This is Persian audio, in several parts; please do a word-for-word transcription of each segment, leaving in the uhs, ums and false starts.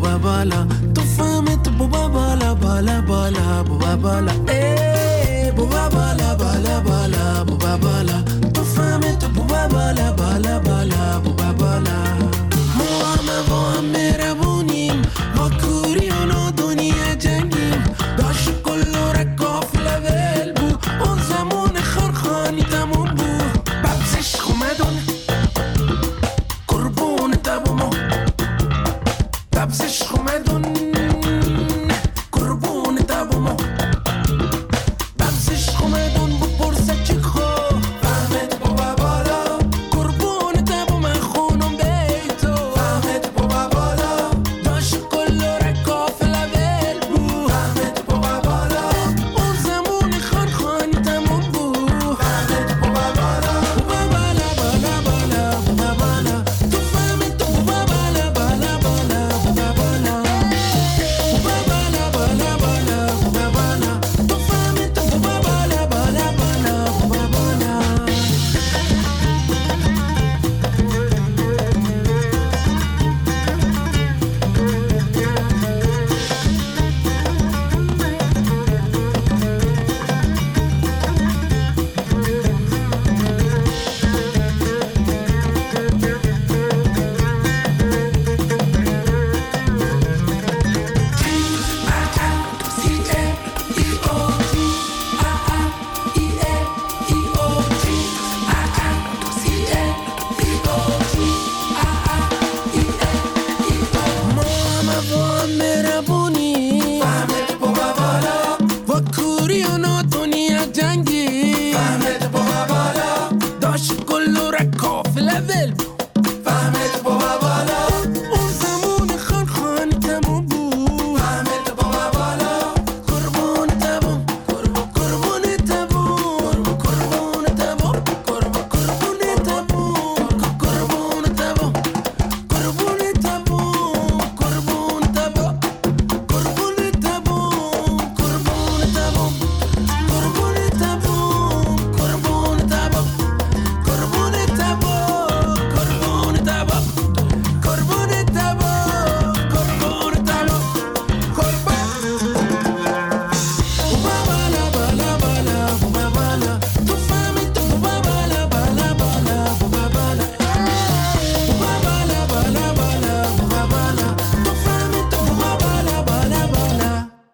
بوبا بالا تو فهمت بوبا بالا بالا بالا بوبا بالا ای بوبا بالا بالا بالا بوبا بالا تو فهمت بوبا بالا بالا بالا بوبا بالا ما همه با هم مهربونیم ما کوری و نادونی جنگیم داشت کل رکاف لول بو اون زمان خرخانی تموم بو ببزش خومدون قربون تبومو ببزش خومدون قربون تبومو ببزش خومدون بپرسه چی خو فهمت بابا بالا قربون تبوم خونم بیتو فهمت بابا بالا داشت کل رکاف لول بو فهمت بابا بالا اون زمان خرخانی تموم بو فهمت بابا بالا بابا بالا بالا بالا بابا بالا تو فهمت بابا بالا بالا بالا بابا بالا بابا بالا بالا بالا بابا بالا تو فهمت بابا بالا بالا بالا بابا بالا ما همه با هم مهربونی فهمت بابا بالا و کوری و ناتونی جنگی فهمت بابا بالا داشت کل رکاف لول فهمت بابا بالا اون زمان خرخانی تموم بود فهمت بابا بالا قربون تبوم قربون قربون تبوم قربون تبوم قربون قربون تبوم قربون تبوم قربون تبوم قربون تبوم قربون تبوم قربون تبوم قربون تبوم قربون تبوم قربون تبوم قربون تبوم قربون تبوم قربون تبوم قربون بوبا بالا بالا بالا بوبا بالا تو فهمت بوبا بالا بالا بالا بوبا بالا بوبا بالا بالا بالا بوبا بالا تو فهمت بوبا بالا بالا بالا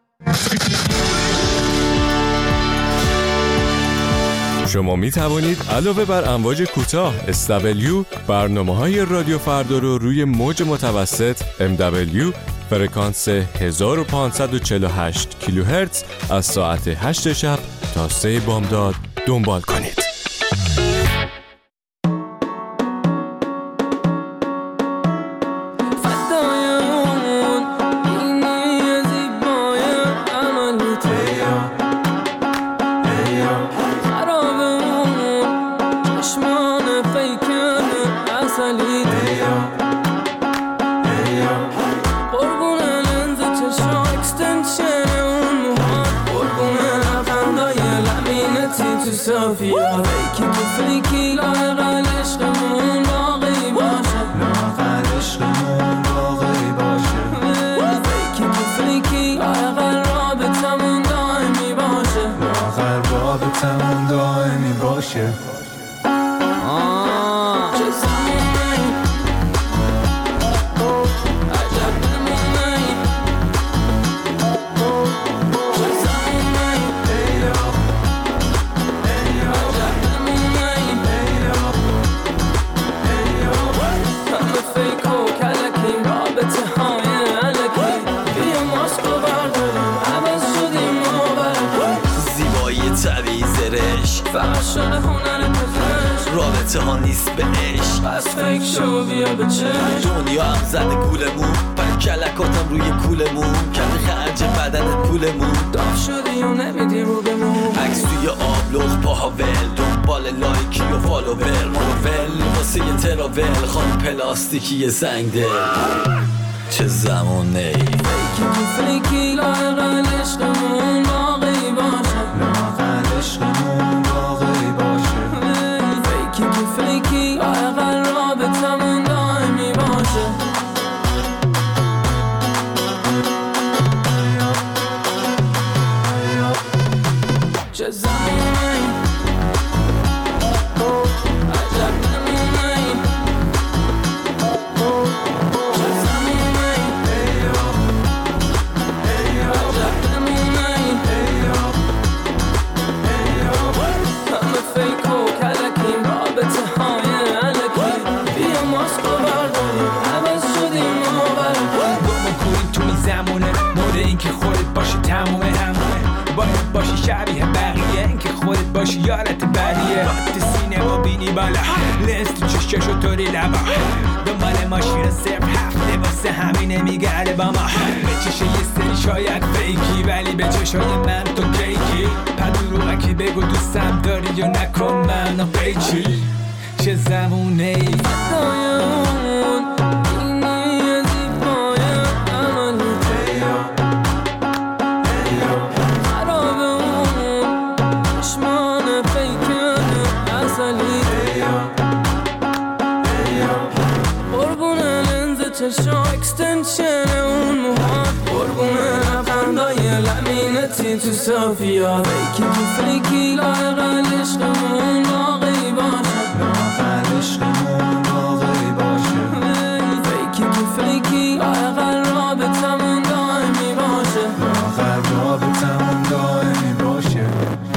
شما می توانید علاوه بر امواج کوتاه اس دبلیو برنامه‌های رادیو فردا رو روی موج متوسط ام دبلیو فرکانس هزار و پانصد و چهل و هشت کیلوهرتز از ساعت هشت شب تا سه بامداد دنبال کنید. صافیه فیکی تو فیکی لاغل عشقمون باقی باشه لاغل عشقمون باقی باشه فیکی تو فیکی لاغل رابطمون دائمی باشه لاغل رابطمون دائمی باشه چه زمانی عجب نمونی چه زمانی فقط شده هنر پزشک رابطه ها نیست به عشق پس فکر شو بیا به چشم دنیا هم زده گولمون پر کلکاتم روی کولمون کمی خرج بدنت پولمون داف شدی و نمیدی رو بمون عکس توی آبلوغ پاها ول دنبال لایکی و فالوور مروول واسه یه تراول خانم پلاستیکی زنگ دل چه زمانه ای فیکی تو فیکی لاغل عشقمون باقی باشه لاغل عشقمون باقی باشه فیکی تو فیکی لاغل رابطمون دائمی باشه چه زمانی عجب نمونه‌ای چه زمانی عجب نمونه‌ای همه فیک و کلکیم رابطه های علکی بیا ماسکو برداریم عوض شدیم و بریم دومو کنیم تو این زمونه مورد این که خودت باشی تمومه همونه باید باشی شبیه بقیه این که خودت باشی یارت بریه رات سینما بینی بالا لنز تو چششو طوری لبا دنبال ماشین صرف هفته واسه همینه میگرده با ما به چشه یه سری شاید فیکی ولی به چشای من تو کیکی پدروغکی بگو دوستم داری یا نکن منو قیچی چه زمونه ای دایمون اینی زیبای عملی خرابه اون چشمان فیکن اصلی قربون لنز چشم اکستنشن اون موهات قربون لبخندای لمینتی تو صافیا فیکی تو فیکی لایق عشقمون واقعی باشه عشقمون واقعی باشه فیکی تو فیکی لایق رابطمون دائمی باشه آخر رابطمون دائمی باشه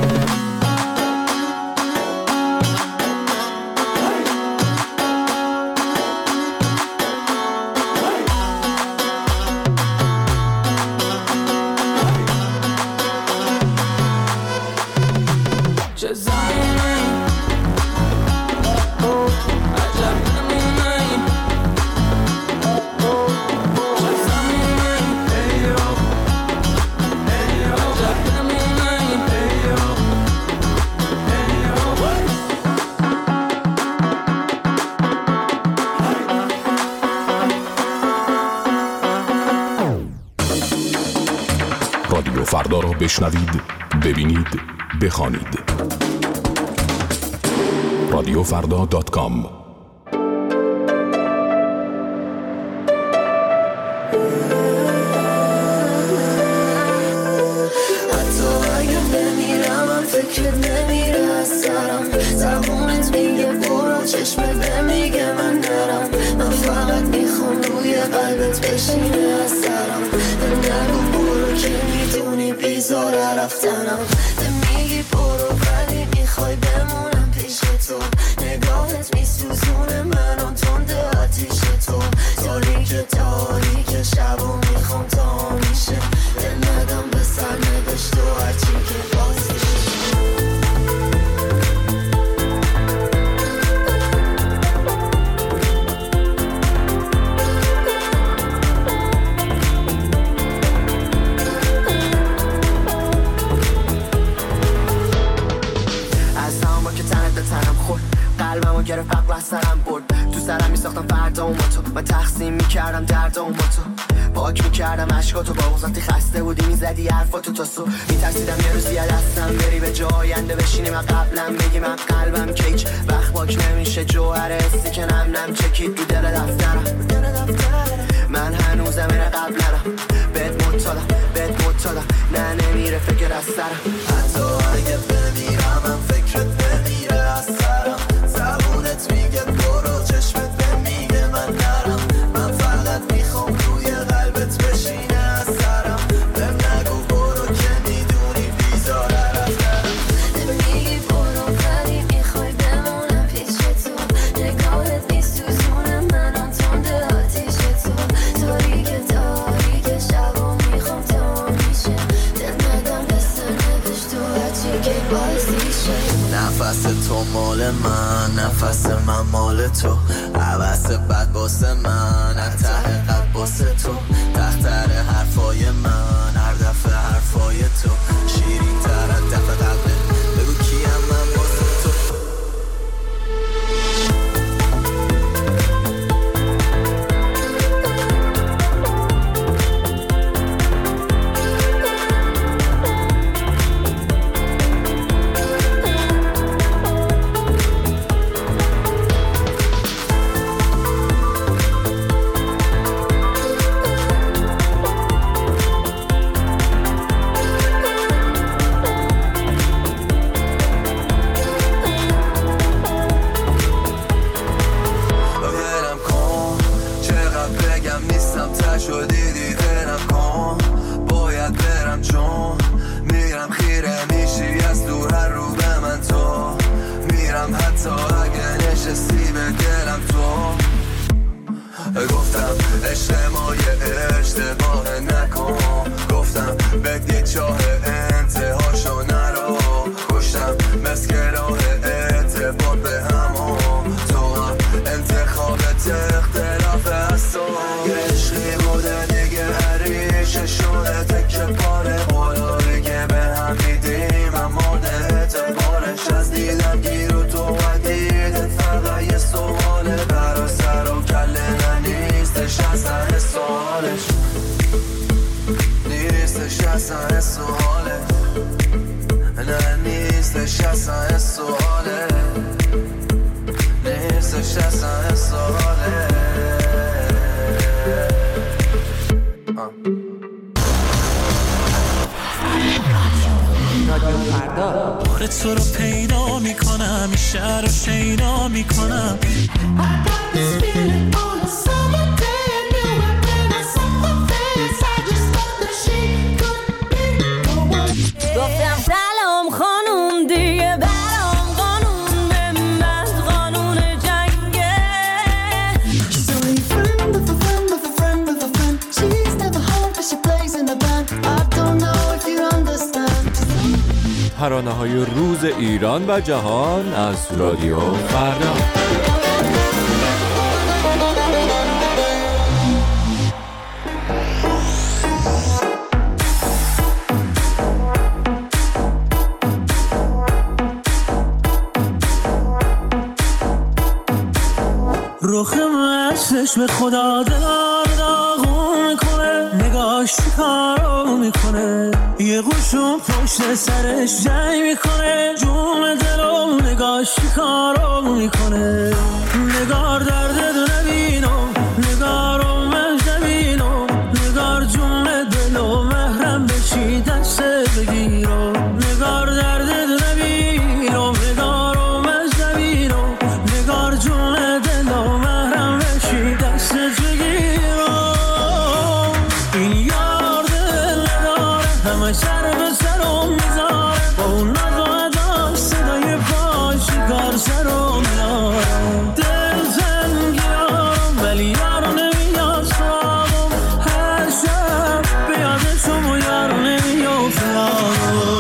چه زمانی عجب نمونه‌ای چه زمانی عجب نمونه‌ای رادیو فردا را بشنوید، ببینید، بخوانید. رادیو فردا دات کام. حتی اگه بمیرم من فکرت نمیره از سرم زبونت میگه برو چشمت نمیگه من نرم من فقط میخوام روی قلبت بشینه از سرم نگو برو که میدونی بیزاره رفتنم میگی برو ولی میخوای بمونم پیش تو نگاهت میسوزونه منو تنده آتیش تو تاریک تاریک شب و میخوام تا میشه دل ندم به سر نوشت و هرچی که بازیشه قلبمو گرفت عقل از سرم برد تو سرم میساختم فردا و تو من تقسیم میکردم درد و تو پاک میکردم عشقاتو با وقتی خسته بودی میزدی حرفاتو تا صبح میترسیدم یه روزی دستم بری به جای آینده بشینی من قبلم بگی من قلبم کیک وقت پاک نمیشه جوهر حسی که نم نم چکید تو دل دفترم من هنوزم این قبلم بهت متادم بهت متادم نه نمیره فکر از سرم حتی اگه بمیرم من فکرت نمیره از سرم زبونت میگه برو چشمت نمیگه من نرم من فقط میخوام روی قلبت بشینه از سرم بهم نگو برو که میدونی بیزاره رفتنم میگی برو ولی میخوای بمونم پیش تو نگاهت میسوزونه منم تنده آتیش تو تاریک تاریک شب و میخوام تا میشه دل ندم به سر نوشت و هرچی که بازیشه نفس تو مال من نفس من مال تو عوض بد باسه من ته قلب باسه تو تختر حرفای من هر دفعه حرفای تو شیرین تر از دفعه قلبه بگو کیم من باسه تو نیستش اصلا سواله نیستش اصلا سواله بار تو رو پیدا میکنم، شهر رو شیدا میکنم. گفتم سلام خانوم دیگه برام قانون به من قانون جنگه. She's only friend of a friend of a friend of a friend. She's never home but she plays in a band. I don't know if you understand. ترانه‌های روز ایران و جهان از رادیو فردا. رخ مستش به خدا دلار داغون میکنه، نگاش کارو میکنه، یه قوشون پشت سرش جنگ میکنه، جون دلو نگاش کارو میکنه. نگار درد دو نبینم، نگارو مجنبینم، نگار جون دلو محرم بشی دست بگیرم. نگار درد دو نبینم، نگارو مجنبینم، نگار جون دلو محرم بشی دست بگیرم. این یار دل نداره، همه سر به سرم میذاره، با اون نزاده صدای پاش کار سرم میاره. دل زنگیارم ولی یارو نمیاد سراغم، هر شب به یادشم و یارو نمیافته.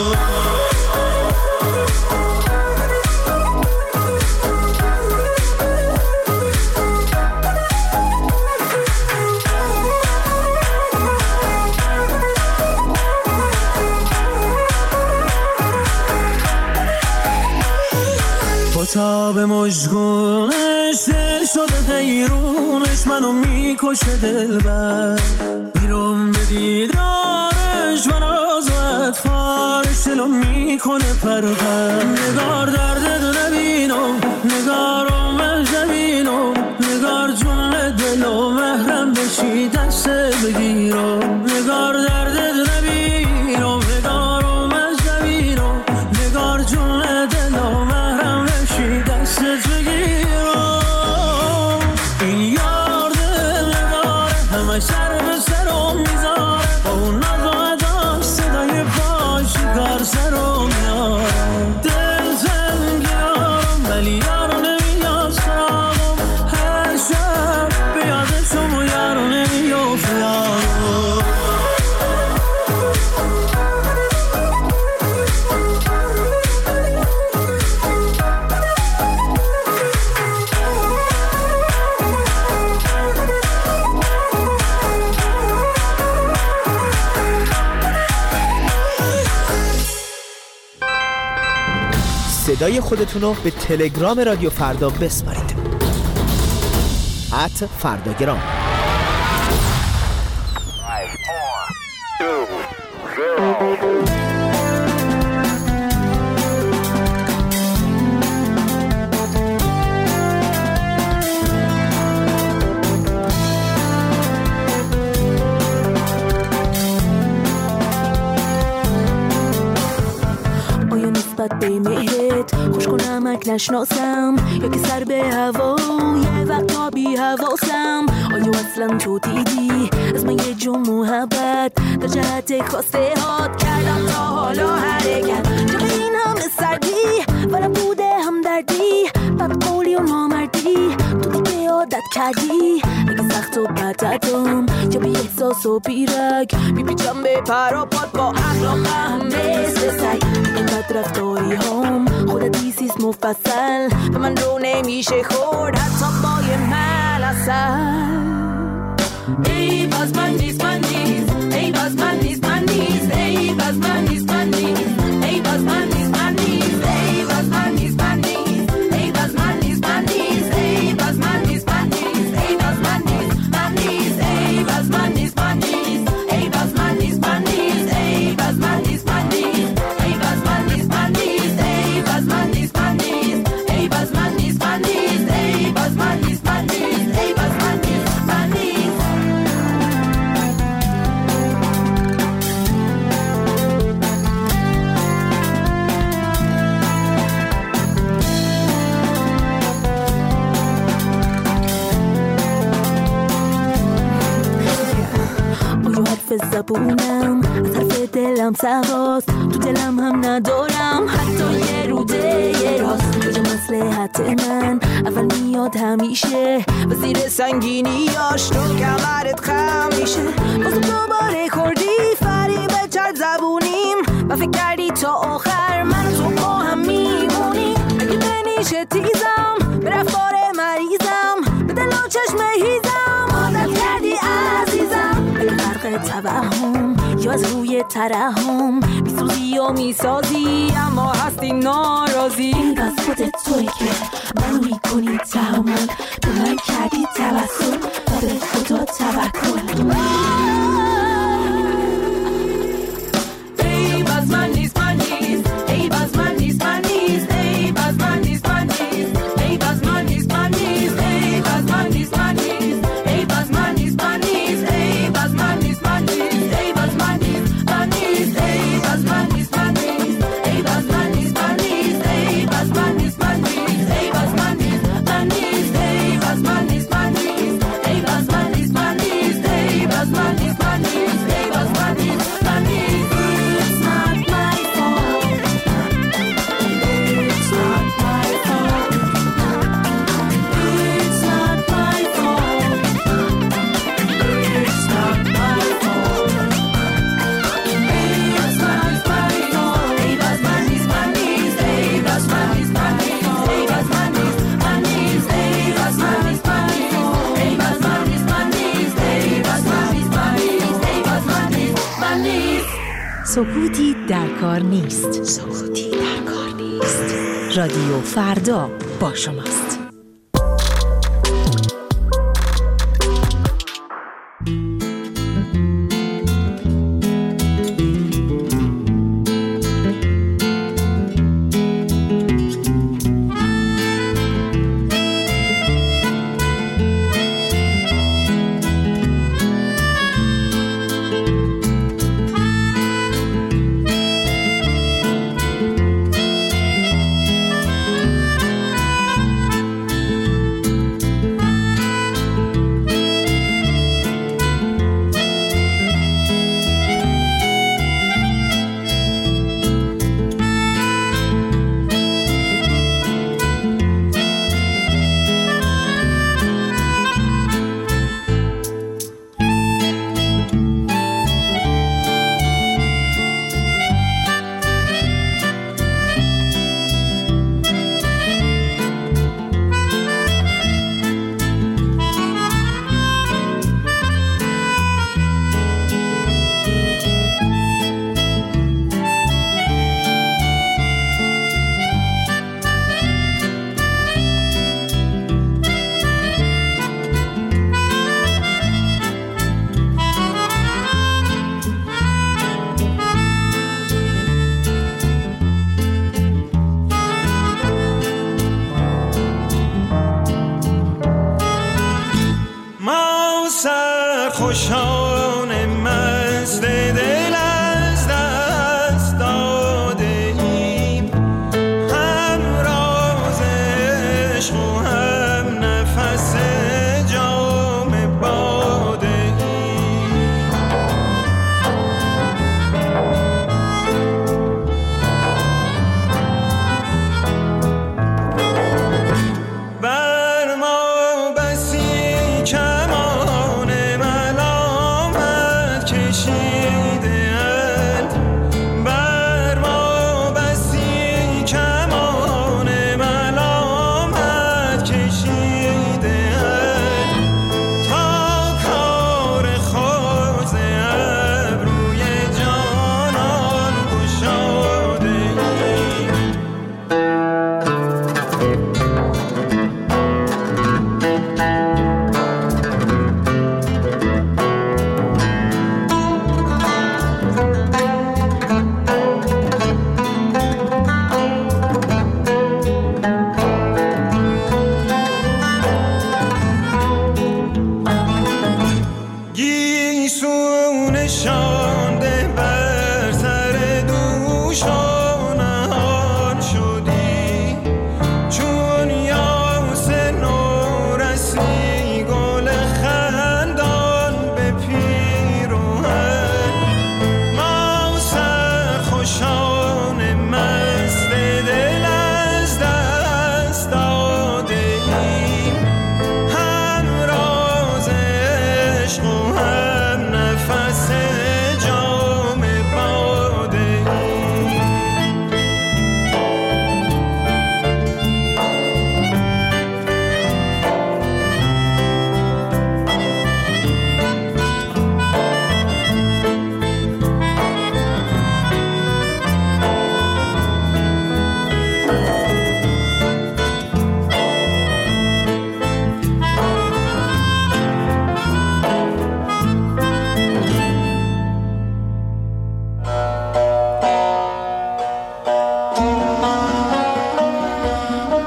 تا به مجگونش دل شده حیرونش، منو میکشه دلبر. بیرون به دیدارش من آز و اطفارش دلو میکنه پر پر. نگار درد دو نبینم، نگارو مجنبینم، نگار جون دلو محرم بشی دست بگیرم. نگار درد دو نبینم، نگارو مجنبینم، نگار جون دلو محرم بشی دست بگیرم. این یار دل نداره، همه سر به سرم میذاره، با اون نزاده صدای پاش کار سرم میاره. دل زنگیارم ولی یارو نمیاد سراغم، هر شب به یادشم و یارو نمیافته. صدای خودتون رو به تلگرام رادیو فردا بسپارید. ات فرداگرام. به مهرت خوش کنمک نشناسم، یا که سر به هوا یه وقتا بی حواسم. آیا اصلا تو دیدی از من یه جو محبت در جهت خواسته هات کردم تا حالا حرکت؟ جا به این همه سردی ورم بوده هم دردی، بد قولی و نامردی تو دیگه عادت کردی. اگه سخت و بدتم یا بی احساس و بیرک میپیچم به پر و پاد با اخلاقم مثل سگ. اینقدر رفتاری هم خودت دیسیست مفصل، به من رو نمیشه خورد حتی با یه ملسل. ای باز من نیست من نیست، ای باز من نیست من نیست، ای باز من نیست من نیست، ای باز من نیست من نیست، ای باز من نیست من نیست، ای باز من نیست من نیست، ای باز من نیست من نیست، ای باز من نیست من نیست، ای باز من نیست من نیست، ای باز من نیست من نیست، ای باز من نیست من نیست، ای باز من نیست من نیست، ای زبونم از حرف دلم سواست، تو دلم هم ندارم حتی یه روده یه راست. کجا مصلحت من اول میاد همیشه و زیر سنگینیاش تو کمرت خم میشه. بازم دوباره کردی فریب چرد زبونیم و فکر کردی تا آخر من و تو با هم میمونیم. اگه بنیشه تیزم به رفتار مریضم به دل و چشم هیزم عادت کردی عزیزم. اگه غرق توهم یا از روی ترحم میسوزی و میسازی اما هستی ناراضی. بس خودت توی که منو میکنی تحمل، به من کردی توسل و به خدا توکل. ای باز من نیست من نیست ای باز من نیست من نیست ای باز من نیست من نیست ای باز من نیست من نیست ای باز من نیست من نیست ای باز من نیست من نیست ای باز من نیست من نیست ای باز من نیست من نیست ای باز من نیست من نیست ای باز من نیست من نیست ای باز من نیست من نیست ای باز من نیست من نیست ای باز من نیست من نیست ای باز من نیست من نیست ای باز من نیست من نیست ای باز من نیست من نیست. It's not my fault. It's not my fault. It's not my fault. It's not my fault. Ey bas man is my fault. Ey bas man is my knees. Ey bas man is my knees. Ey bas man is my knees. Ey bas man is my fault. Ey bas man is my knees. Ey bas man is my knees. Ey bas man is my knees. سکوتی در کار نیست. سکوتی در کار نیست. رادیو فردا با شماست. خوشان مست دل از دست داده ایم، هم راز عشق و هم نفس جام باده ایم. بر ما بسی کمان ملال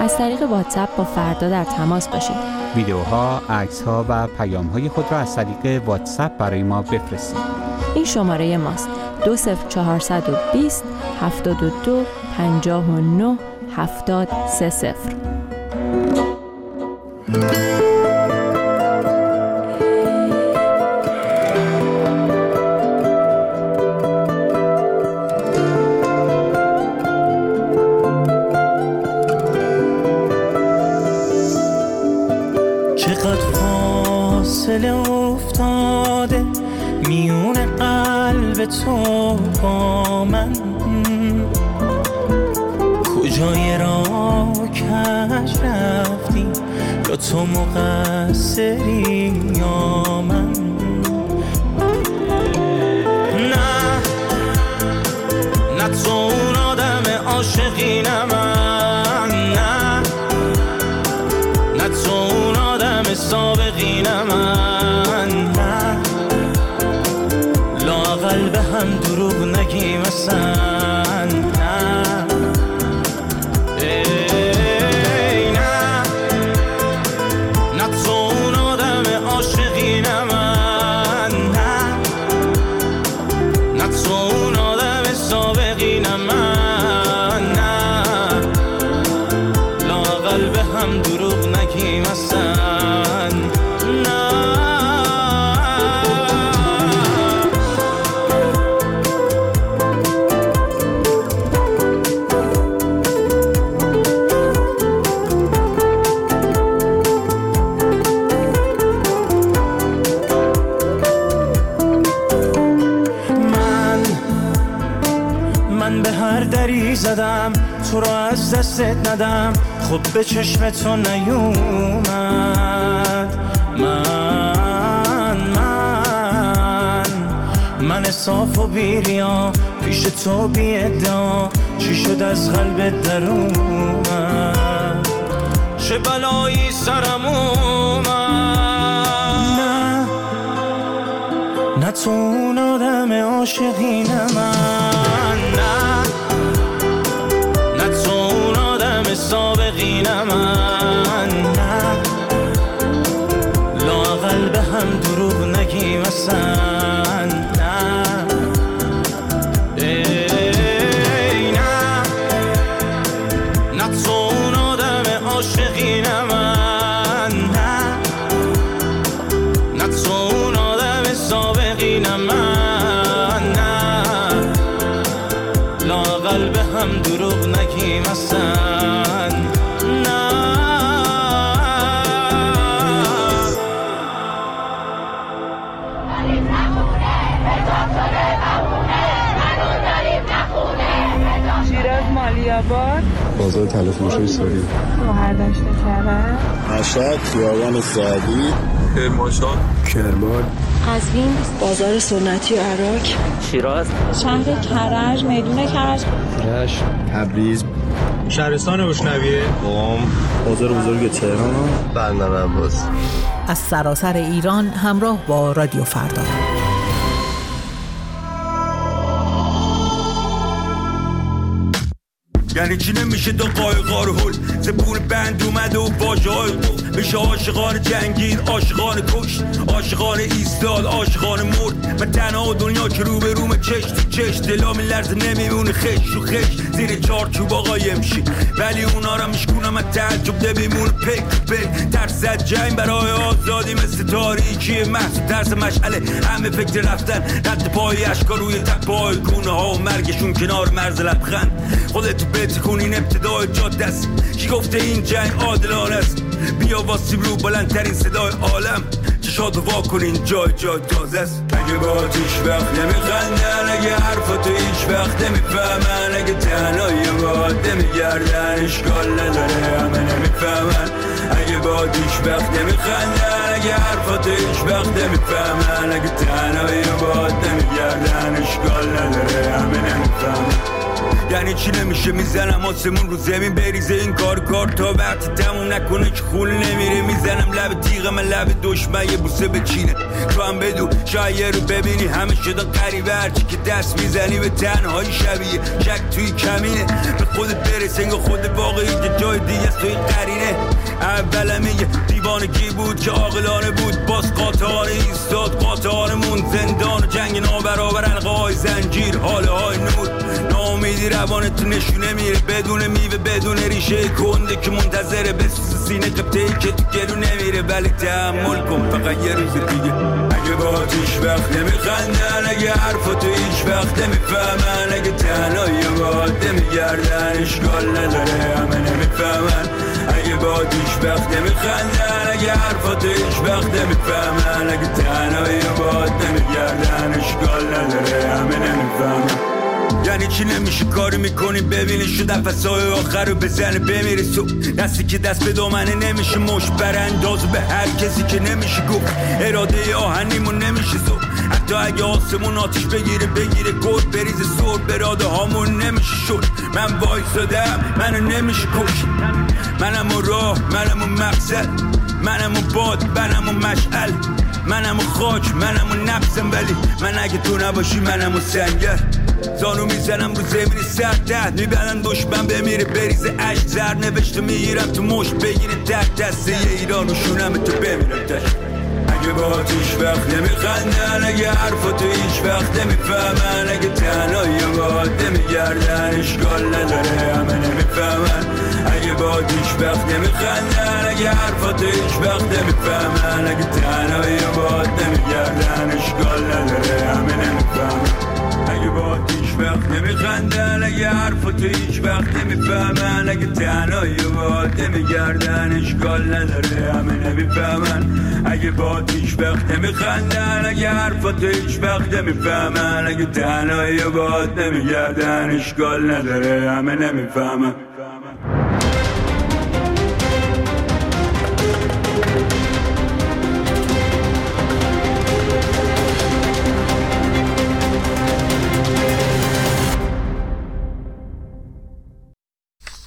از طریق واتساپ با فردا در تماس باشید. ویدیوها، عکس‌ها و پیام‌های خود را از طریق واتساپ برای ما بفرستید. این شماره ماست: دو صفر چهارصد و بیست هفتاد و دو پنجاه و نه هفتاد سه صفر. چقدر فاصله افتاده میون قلب تو با من، کجای راه کج رفتی، یا تو مقصری یا من. نه نه تو اون آدم عاشقی نه من، نه نه تو اون آدم سابقی نه من، نه لااقل به هم دروغ نگیم اصلا، نه ای نه نه تو اون آدم عاشقی نه من، نه نه تو اون آدم سابقی نه من، نه لااقل به هم دروغ نگیم اصلا، نه. من به هر دری زدم تو رو از دستت ندم، خود به چشم تو نیومد. من من من صاف و بیریا پیش تو بی ادعا، چی شد از قلبت در اومد، چه بلایی سرم اومد. نه نه تو اون آدم عاشقی نه من، نه نه تو اون آدم سابقی نه من، نه لااقل به هم دروغ نگیم اصلا، نه ای نه نه تو اون آدم عاشقی نه من، نه نه تو اون آدم سابقی نه من، نه لااقل به هم دروغ نگیم اصلا، نه. شیراز مالیاباد، بازار تلفروشی سوری، گوهر داشته کرد، مشهد، خیابان سعدی، کرمانشاه، کرمان، قزوین، بازار سنتی و عراق، شیراز، شهر کرج، میدون کرج، رشت، تبریز، شهرستان بشنویه، قم، بازار بزرگ تهران، بندر عباس. از سراسر ایران همراه با رادیو فردا. یعنی چی نمیشه دو قایقار هل زبون بند اومده و واژه های گفت بشه عاشقان جنگین، عاشقان کشت، عاشقان ایستاد، عاشقان مرد. من تنها دنیا که رو به روم چش تو چش، دلا میلرزه نمیمونه خش و خش زیر چارچوب قایم شی، ولی اونا را میشکونم از تعجب نمیمونه پک پک. ترس از جنگ برای آزادی مثل تاریکی محض، ترس مشعله همه فکر رفتن، رد پای اشکا روی تپای گونه ها و مرگشون کنار مرز لبخند. خودتو بتکن این ابتدای جاده است، کی گفته این جنگ عادلانه است؟ بیا واسیم رو بلندترین صدای عالم، چشاتو وا کن این جای جای تازه است. اگه با هیچ وقت نمیخندن، اگه حرفتو هیچ وقت نمیفهمن، اگه تنهایی باید نمیگردن اشکال نداره همه نمیفهمن. اگه با هیچ وقت نمیخندن، اگه حرفتو هیچ وقت نمیفهمن، اگه تنهایی باید نمیگردن اشکال نداره همه نمیفهمن. یعنی چی نمیشه میزنم آسمون رو زمین بریزه این کار کار تا وقتی تموم نکنه که خون نمیره میزنم لب تیغ من لب دشمن یه بوسه بچینه تو هم بدو شاید رو ببینی همه شدن قریبه هرچی که دست میزنی به تنهایی شبیه شک توی کمینه به خودت برس انگار خود واقعی که جای دیگه است توی قرینه اولم میگه دیوانگی بود که عاقلانه بود باز قاطعانه ایستاد قاطعانمون زندان و جنگ نابرابر حلقه های زنجیر حاله های نور ناامیدی روانت نشونه میره بدون میوه بدون ریشه کنده که منتظره بسوز سینه قبطه‌ای که تو گلو نمیره ولی تحمل کن فقط یه روز دیگه اگه با هیچ وقت نمیخندن اگه حرفاتو هیچ وقت نمیفهمن اگه تنهایی باید نمیگردن اشکال نداره همه نمیفهمن اگه با هیچ وقت نمیخندن اگه حرفاتو هیچ وقت نمیفهمن اگه تنهایی باید نمیگردن اشکال نداره همه نمیفهمن یعنی چی نمیشه کاری میکنی ببینی شو نفسای آخر رو بزنه بمیری سو دستی که دست به دامنه نمیشه مش برانداز به هر کسی که نمیشه گفت اراده آهنیمون نمیشه زو حتی اگه آسمون آتیش بگیره بگیره گل بریزه سور براده هامون نمیشه شد من وایسادم منو نمیشه کش منم و راه منم و مقصد منم و باد منم و مشعل منم و خاک منم و نفسم ولی من اگه تو نباشی منم و سنگر زانو میزنم رو زمین سر تحت میبندن دشمن بمیره بریزه عشق زر نوشته میگیرم تو مشت بگیره تک دسته ایران و شونم تو بمیرم تشت اگه با هیچ وقت نمیخندن اگه حرفاتو هیچ وقت نمیفهمن اگه تنهایی باید نمیگردن اشکال نداره همه نمیفهمن اگه با هیچ وقت نمیخندن اگه حرفاتو هیچ وقت نمیفهمن اگه تنهایی باید نمیگردن اشکال نداره همه نمیفهمن اگه با هیچ وقت نمیخندن اگه حرفاتو هیچ وقت نمیفهمن اگه تنهایی باید نمیگردن اشکال نداره همه نمیفهمن اگه با هیچ وقت نمیخندن اگه حرفاتو هیچ وقت نمیفهمن اگه تنهایی باید نمیگردن اشکال نداره همه نمیفهمن